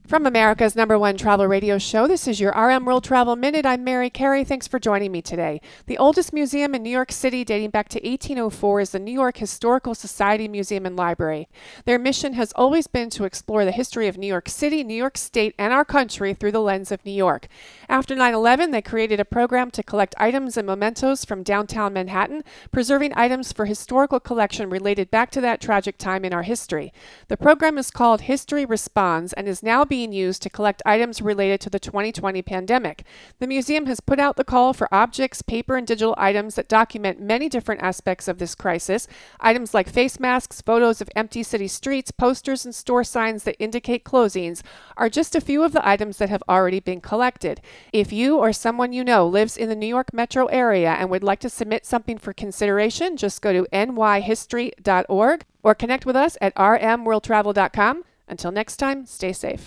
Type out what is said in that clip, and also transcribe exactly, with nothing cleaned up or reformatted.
From America's number one travel radio show, this is your R M World Travel Minute. I'm Mary Carey. Thanks for joining me today. The oldest museum in New York City, dating back to eighteen oh four, is the New York Historical Society Museum and Library. Their mission has always been to explore the history of New York City, New York State, and our country through the lens of New York. After nine eleven, they created a program to collect items and mementos from downtown Manhattan, preserving items for historical collection related back to that tragic time in our history. The program is called History Responds and is now being used to collect items related to the twenty twenty pandemic. The museum has put out the call for objects, paper and digital items that document many different aspects of this crisis. Items like face masks, photos of empty city streets, posters and store signs that indicate closings are just a few of the items that have already been collected. If you or someone you know lives in the New York metro area and would like to submit something for consideration, just go to n y history dot org or connect with us at r m world travel dot com. Until next time, stay safe.